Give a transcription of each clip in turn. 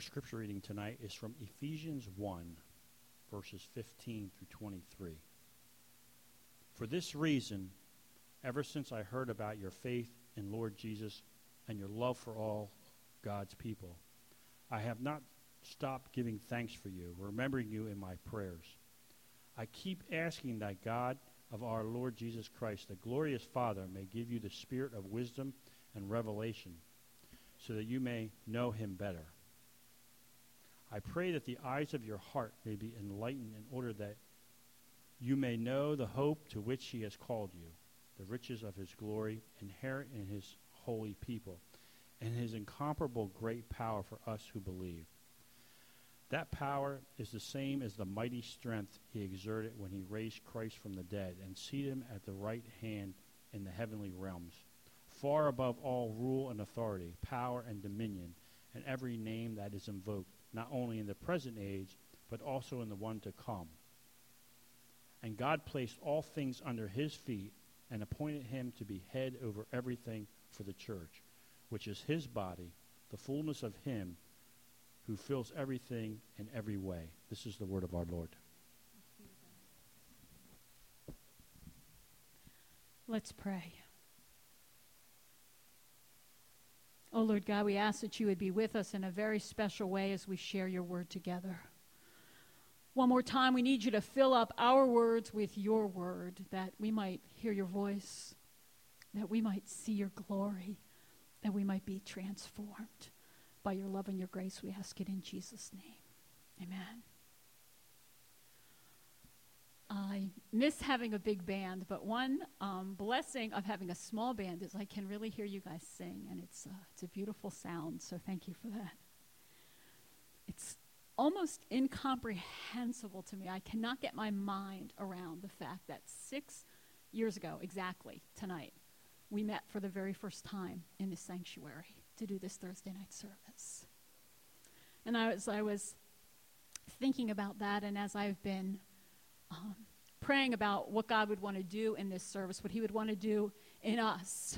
scripture reading tonight is from Ephesians 1, verses 15 through 23. For this reason, ever since I heard about your faith in Lord Jesus and your love for all God's people, I have not stopped giving thanks for you, remembering you in my prayers. I keep asking that God of our Lord Jesus Christ, the glorious Father, may give you the spirit of wisdom and revelation, so that you may know him better. I pray that the eyes of your heart may be enlightened in order that you may know the hope to which he has called you, the riches of his glory inherent in his holy people, and his incomparable great power for us who believe. That power is the same as the mighty strength he exerted when he raised Christ from the dead and seated him at the right hand in the heavenly realms, far above all rule and authority, power and dominion, and every name that is invoked, not only in the present age, but also in the one to come. And God placed all things under his feet and appointed him to be head over everything for the church, which is his body, the fullness of him who fills everything in every way. This is the word of our Lord. Let's pray. Oh, Lord God, we ask that you would be with us in a very special way as we share your word together. One more time, we need you to fill up our words with your word, that we might hear your voice, that we might see your glory, that we might be transformed by your love and your grace. We ask it in Jesus' name. Amen. I miss having a big band, but one blessing of having a small band is I can really hear you guys sing, and it's a beautiful sound, so thank you for that. It's almost incomprehensible to me. I cannot get my mind around the fact that 6 years ago, exactly tonight, we met for the very first time in this sanctuary to do this Thursday night service. And I was thinking about that, and as I've been praying about what God would want to do in this service, what he would want to do in us,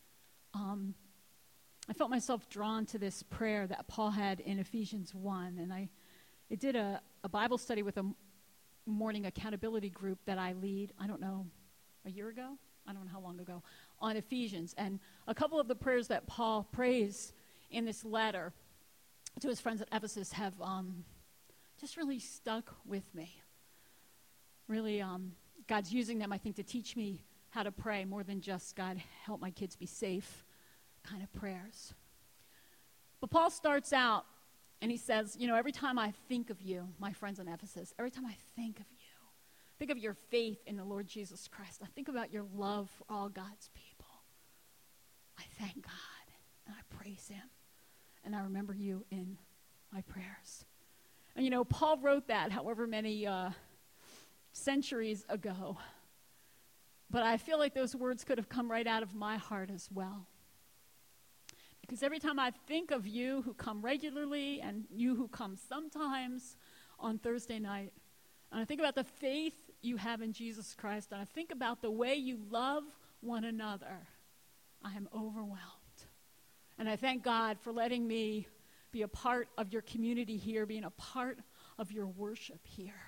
I felt myself drawn to this prayer that Paul had in Ephesians 1, and I did a Bible study with a morning accountability group that I lead, I don't know, a year ago? I don't know how long ago, on Ephesians. And a couple of the prayers that Paul prays in this letter to his friends at Ephesus have just really stuck with me. Really, God's using them, I think, to teach me how to pray more than just, God, help my kids be safe kind of prayers. But Paul starts out, and he says, every time I think of you, my friends in Ephesus, every time I think of your faith in the Lord Jesus Christ, I think about your love for all God's people. I thank God, and I praise him, and I remember you in my prayers. And Paul wrote that however many centuries ago, but I feel like those words could have come right out of my heart as well. Because every time I think of you who come regularly and you who come sometimes on Thursday night, and I think about the faith you have in Jesus Christ, and I think about the way you love one another, I am overwhelmed. And I thank God for letting me be a part of your community here, being a part of your worship here.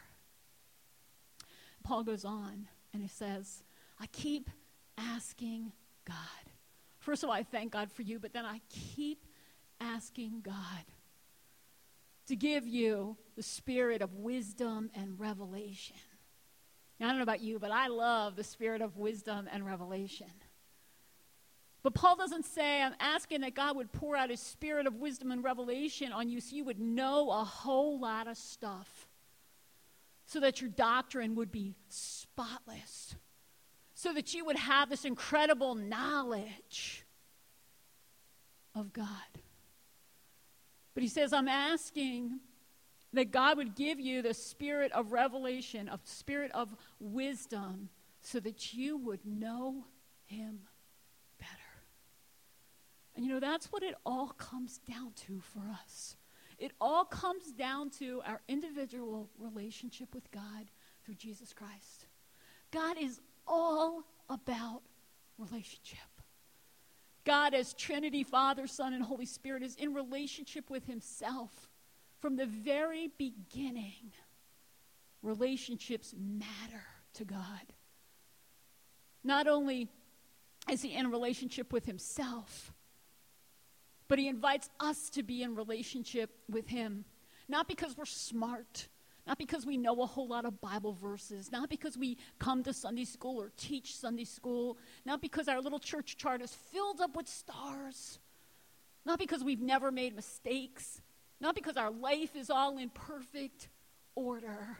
Paul goes on and he says, I keep asking God. First of all, I thank God for you, but then I keep asking God to give you the spirit of wisdom and revelation. Now, I don't know about you, but I love the spirit of wisdom and revelation. But Paul doesn't say, I'm asking that God would pour out his spirit of wisdom and revelation on you so you would know a whole lot of stuff, so that your doctrine would be spotless, so that you would have this incredible knowledge of God. But he says, I'm asking that God would give you the spirit of revelation, a spirit of wisdom, so that you would know him better. And that's what it all comes down to for us. It all comes down to our individual relationship with God through Jesus Christ. God is all about relationship. God, as Trinity, Father, Son, and Holy Spirit, is in relationship with himself. From the very beginning, relationships matter to God. Not only is he in a relationship with himself, but he invites us to be in relationship with him. Not because we're smart, not because we know a whole lot of Bible verses, not because we come to Sunday school or teach Sunday school, not because our little church chart is filled up with stars, not because we've never made mistakes, not because our life is all in perfect order.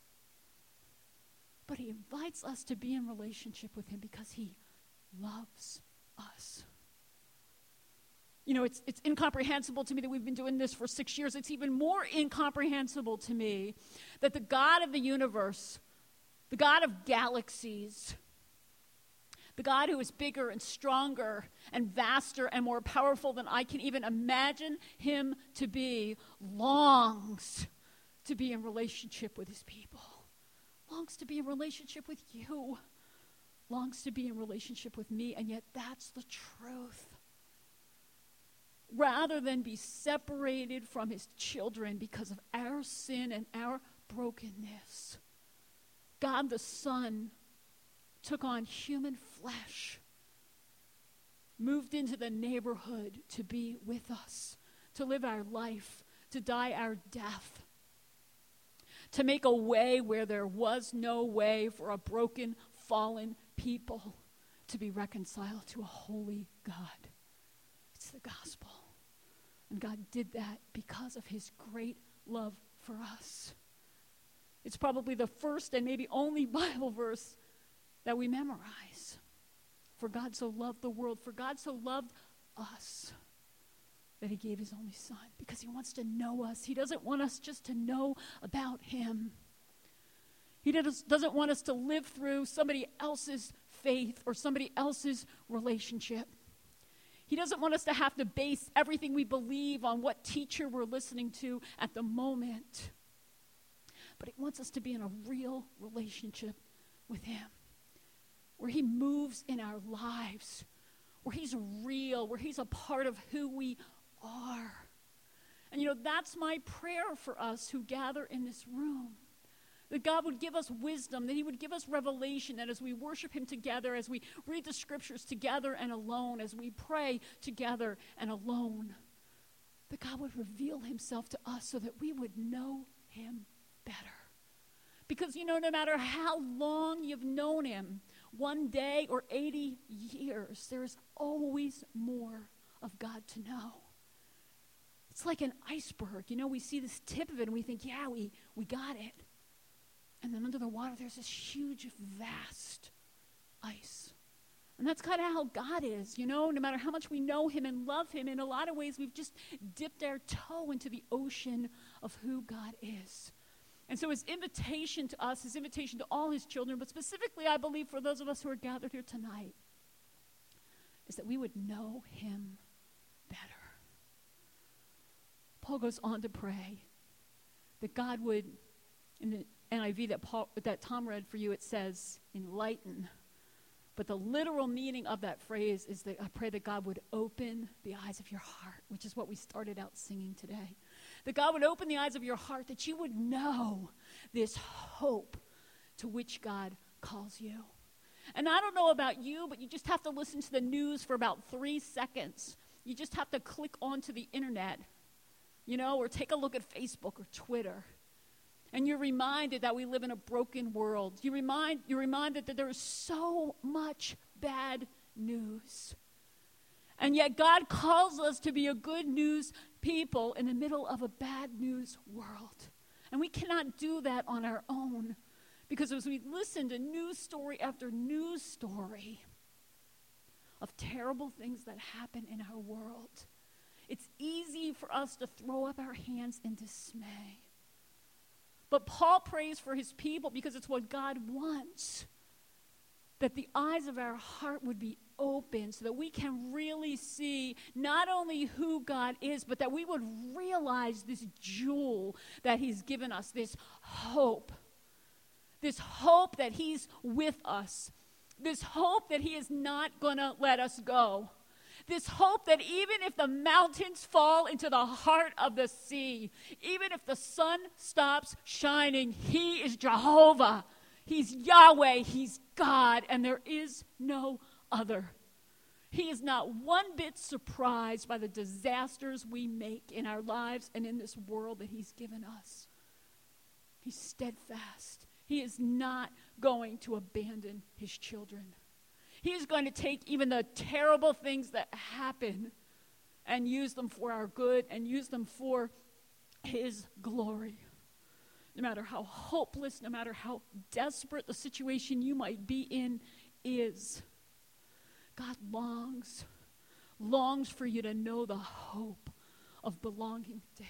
But he invites us to be in relationship with him because he loves us. You know, it's incomprehensible to me that we've been doing this for 6 years. It's even more incomprehensible to me that the God of the universe, the God of galaxies, the God who is bigger and stronger and vaster and more powerful than I can even imagine him to be, longs to be in relationship with his people, longs to be in relationship with you, longs to be in relationship with me, and yet that's the truth. Rather than be separated from his children because of our sin and our brokenness, God the Son took on human flesh, moved into the neighborhood to be with us, to live our life, to die our death, to make a way where there was no way for a broken, fallen people to be reconciled to a holy God. It's the gospel. And God did that because of his great love for us. It's probably the first and maybe only Bible verse that we memorize. For God so loved the world, for God so loved us, that he gave his only son, because he wants to know us. He doesn't want us just to know about him. He doesn't want us to live through somebody else's faith or somebody else's relationship. He doesn't want us to have to base everything we believe on what teacher we're listening to at the moment. But he wants us to be in a real relationship with him, where he moves in our lives, where he's real, where he's a part of who we are. And you know, that's my prayer for us who gather in this room. That God would give us wisdom, that he would give us revelation, that as we worship him together, as we read the scriptures together and alone, as we pray together and alone, that God would reveal himself to us so that we would know him better. Because, you know, no matter how long you've known him, one day or 80 years, there's always more of God to know. It's like an iceberg. You know, we see this tip of it and we think, yeah, we got it. And then under the water, there's this huge, vast ice. And that's kind of how God is, you know. No matter how much we know him and love him, in a lot of ways, we've just dipped our toe into the ocean of who God is. And so his invitation to us, his invitation to all his children, but specifically, I believe, for those of us who are gathered here tonight, is that we would know him better. Paul goes on to pray that God would, in the NIV that Tom read for you, it says, enlighten. But the literal meaning of that phrase is that I pray that God would open the eyes of your heart, which is what we started out singing today. That God would open the eyes of your heart, that you would know this hope to which God calls you. And I don't know about you, but you just have to listen to the news for about 3 seconds. You just have to click onto the internet, you know, or take a look at Facebook or Twitter. And you're reminded that we live in a broken world. You're reminded that there is so much bad news. And yet God calls us to be a good news people in the middle of a bad news world. And we cannot do that on our own. Because as we listen to news story after news story of terrible things that happen in our world, it's easy for us to throw up our hands in dismay. But Paul prays for his people because it's what God wants, that the eyes of our heart would be open so that we can really see not only who God is, but that we would realize this jewel that he's given us, this hope that he's with us, this hope that he is not going to let us go. This hope that even if the mountains fall into the heart of the sea, even if the sun stops shining, he is Jehovah. He's Yahweh. He's God, and there is no other. He is not one bit surprised by the disasters we make in our lives and in this world that he's given us. He's steadfast. He is not going to abandon his children. He is going to take even the terrible things that happen and use them for our good and use them for his glory. No matter how hopeless, no matter how desperate the situation you might be in is, God longs for you to know the hope of belonging to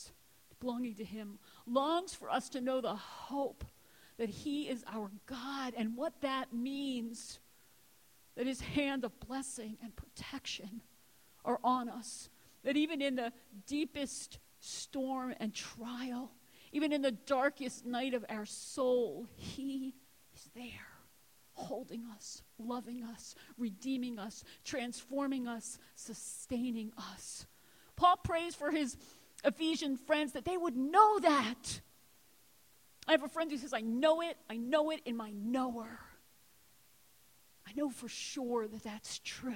him, longs for us to know the hope that he is our God and what that means, that his hand of blessing and protection are on us, that even in the deepest storm and trial, even in the darkest night of our soul, he is there, holding us, loving us, redeeming us, transforming us, sustaining us. Paul prays for his Ephesian friends that they would know that. I have a friend who says, I know it in my knower. I know for sure that that's true.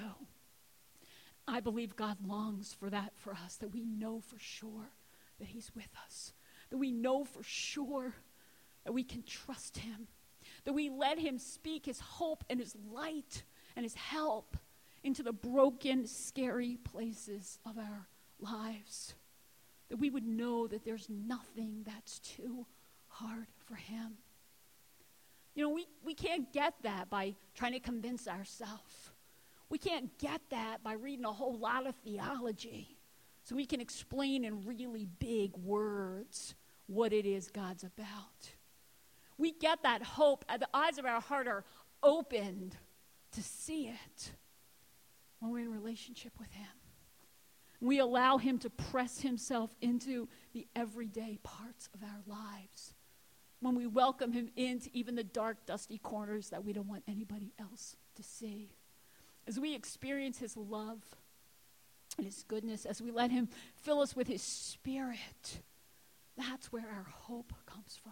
I believe God longs for that for us, that we know for sure that he's with us, that we know for sure that we can trust him, that we let him speak his hope and his light and his help into the broken, scary places of our lives, that we would know that there's nothing that's too hard for him. You know, we can't get that by trying to convince ourselves. We can't get that by reading a whole lot of theology so we can explain in really big words what it is God's about. We get that hope, the eyes of our heart are opened to see it when we're in relationship with him. We allow him to press himself into the everyday parts of our lives. When we welcome him into even the dark, dusty corners that we don't want anybody else to see. As we experience his love and his goodness, as we let him fill us with his spirit, that's where our hope comes from.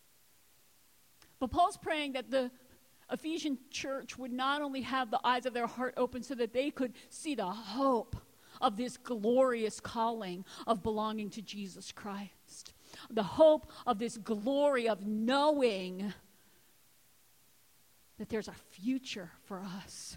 But Paul's praying that the Ephesian church would not only have the eyes of their heart open so that they could see the hope of this glorious calling of belonging to Jesus Christ, the hope of this glory of knowing that there's a future for us,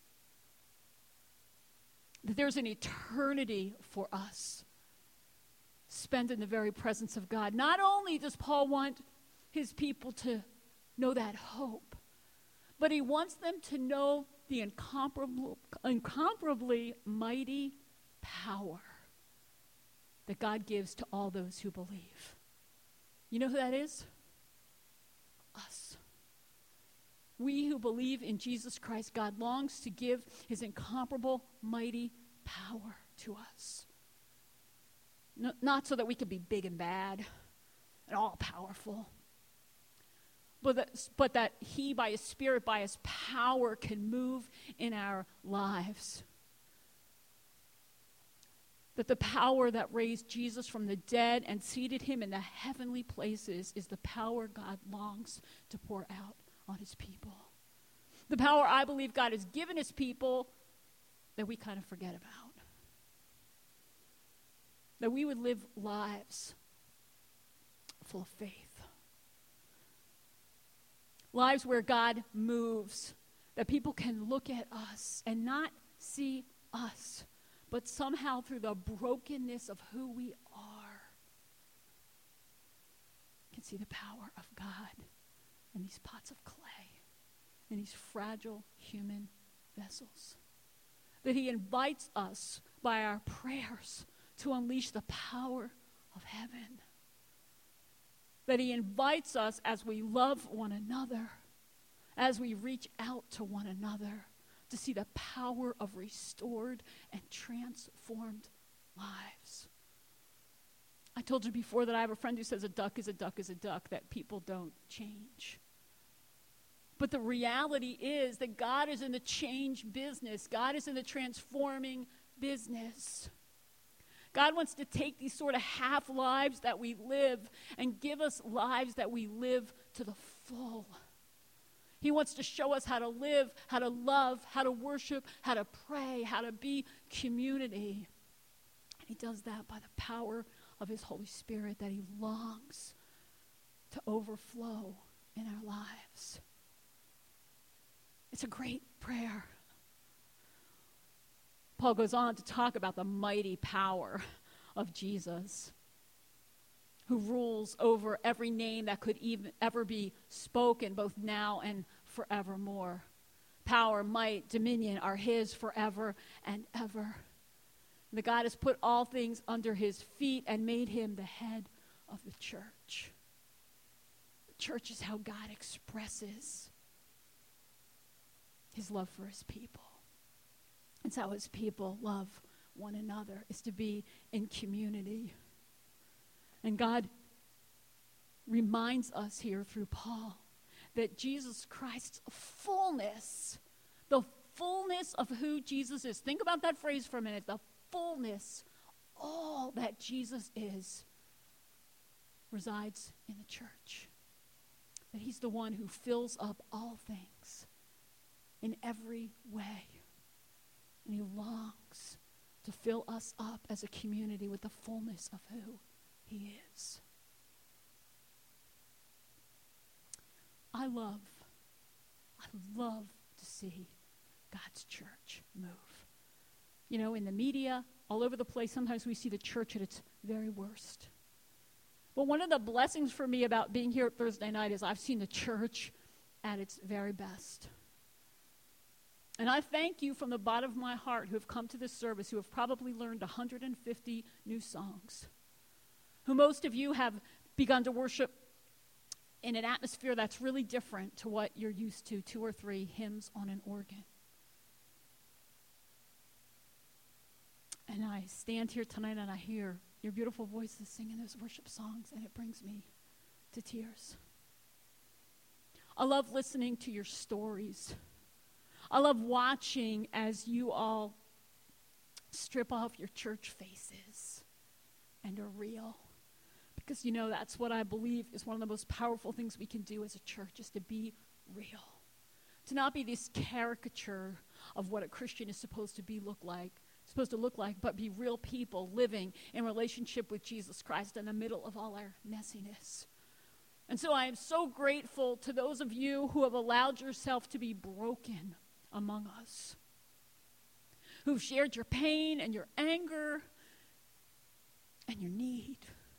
that there's an eternity for us spent in the very presence of God. Not only does Paul want his people to know that hope, but he wants them to know the incomparably mighty power that God gives to all those who believe. You know who that is? Us. We who believe in Jesus Christ, God longs to give his incomparable mighty power to us. Not so that we can be big and bad and all powerful, but that he, by his Spirit, by his power, can move in our lives. That the power that raised Jesus from the dead and seated him in the heavenly places is the power God longs to pour out on his people. The power I believe God has given his people that we kind of forget about. That we would live lives full of faith. Lives where God moves, that people can look at us and not see us, but somehow through the brokenness of who we are, can see the power of God in these pots of clay, in these fragile human vessels. That he invites us by our prayers to unleash the power of heaven. That he invites us as we love one another, as we reach out to one another, to see the power of restored and transformed lives. I told you before that I have a friend who says a duck is a duck is a duck, that people don't change. But the reality is that God is in the change business. God is in the transforming business. God wants to take these sort of half lives that we live and give us lives that we live to the full. He wants to show us how to live, how to love, how to worship, how to pray, how to be community. And he does that by the power of his Holy Spirit that he longs to overflow in our lives. It's a great prayer. Paul goes on to talk about the mighty power of Jesus, who rules over every name that could even ever be spoken, both now and forevermore. Power, might, dominion are his forever and ever. The God has put all things under his feet and made him the head of the church. The church is how God expresses his love for his people. It's how his people love one another, is to be in community. And God reminds us here through Paul that Jesus Christ's fullness, the fullness of who Jesus is. Think about that phrase for a minute. The fullness, all that Jesus is, resides in the church. That he's the one who fills up all things in every way. And he longs to fill us up as a community with the fullness of who he is. I love to see God's church move. You know, in the media, all over the place, sometimes we see the church at its very worst. But one of the blessings for me about being here at Thursday night is I've seen the church at its very best. And I thank you from the bottom of my heart who have come to this service, who have probably learned 150 new songs, who most of you have begun to worship in an atmosphere that's really different to what you're used to, 2 or 3 hymns on an organ. And I stand here tonight and I hear your beautiful voices singing those worship songs, and it brings me to tears. I love listening to your stories. I love watching as you all strip off your church faces and are real. Because, you know, that's what I believe is one of the most powerful things we can do as a church, is to be real. To not be this caricature of what a Christian is supposed to look like, but be real people living in relationship with Jesus Christ in the middle of all our messiness. And so I am so grateful to those of you who have allowed yourself to be broken among us, who've shared your pain and your anger and your need.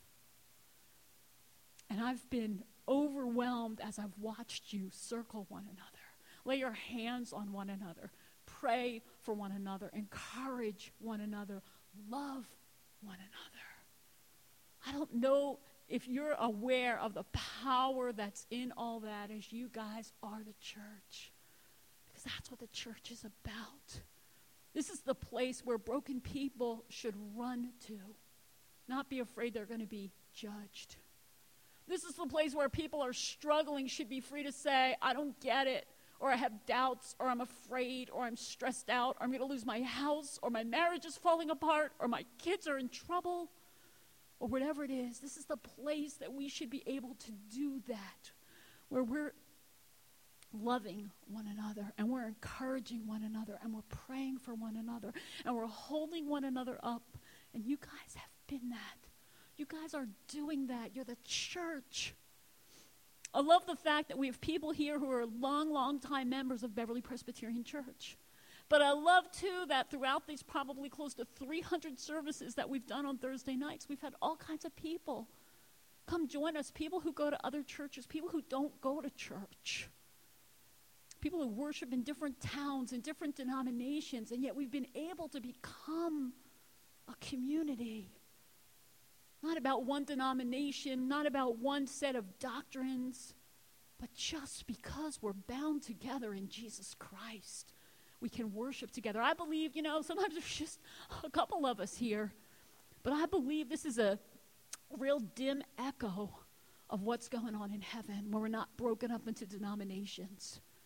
And I've been overwhelmed as I've watched you circle one another, lay your hands on one another, pray for one another, encourage one another, love one another. I don't know if you're aware of the power that's in all that, as you guys are the church. Because that's what the church is about. This is the place where broken people should run to, not be afraid they're going to be judged. This is the place where people are struggling should be free to say, I don't get it, or I have doubts, or I'm afraid, or I'm stressed out, or I'm going to lose my house, or my marriage is falling apart, or my kids are in trouble, or whatever it is. This is the place that we should be able to do that, where we're loving one another, and we're encouraging one another, and we're praying for one another, and we're holding one another up. And you guys have been that. You guys are doing that. You're the church. I love the fact that we have people here who are long time members of Beverly Presbyterian Church. But I love, too, that throughout these probably close to 300 services that we've done on Thursday nights, we've had all kinds of people come join us, people who go to other churches, people who don't go to church, people who worship in different towns and different denominations, and yet we've been able to become a community. Not about one denomination, not about one set of doctrines, but just because we're bound together in Jesus Christ, we can worship together. I believe, sometimes there's just a couple of us here, but I believe this is a real dim echo of what's going on in heaven, where we're not broken up into denominations,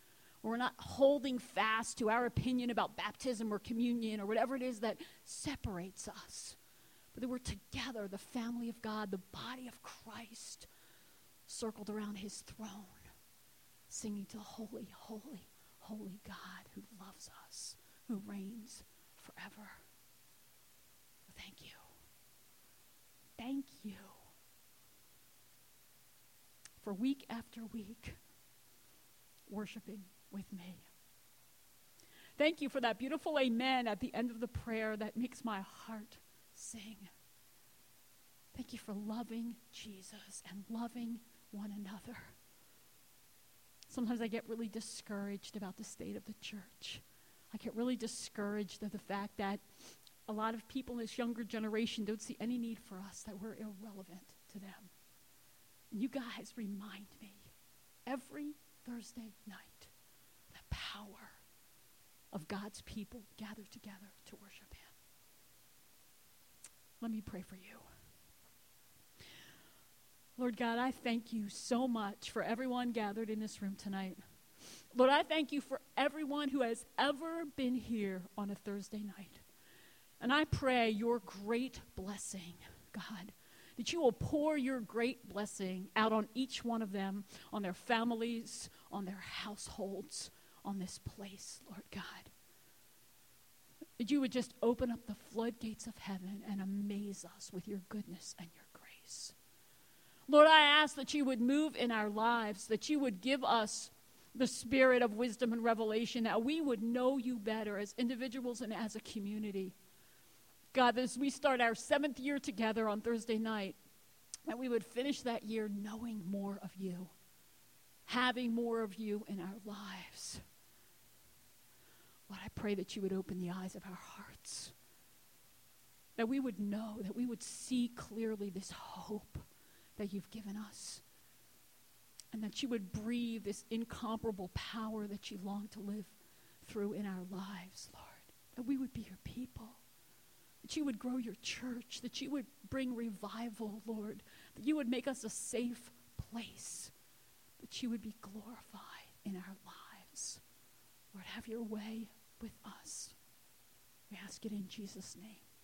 We're not holding fast to our opinion about baptism or communion or whatever it is that separates us. But that we're together, the family of God, the body of Christ, circled around his throne, singing to the holy, holy, holy God who loves us, who reigns forever. Thank you. Thank you for week after week worshiping with me. Thank you for that beautiful amen at the end of the prayer that makes my heart sing. Thank you for loving Jesus and loving one another. Sometimes I get really discouraged about the state of the church. I get really discouraged of the fact that a lot of people in this younger generation don't see any need for us, that we're irrelevant to them. And you guys remind me every Thursday night the power of God's people gathered together to worship him. Let me pray for you. Lord God, I thank you so much for everyone gathered in this room tonight. Lord, I thank you for everyone who has ever been here on a Thursday night. And I pray your great blessing, God, that you will pour your great blessing out on each one of them, on their families, on their households, on this place, Lord God. That you would just open up the floodgates of heaven and amaze us with your goodness and your grace. Lord, I ask that you would move in our lives, that you would give us the spirit of wisdom and revelation, that we would know you better as individuals and as a community. God, as we start our 7th year together on Thursday night, that we would finish that year knowing more of you, having more of you in our lives. Lord, I pray that you would open the eyes of our hearts, that we would know, that we would see clearly this hope that you've given us, and that you would breathe this incomparable power that you long to live through in our lives, Lord, that we would be your people, that you would grow your church, that you would bring revival, Lord, that you would make us a safe place, that you would be glorified in our lives. Lord, have your way with us. We ask it in Jesus' name.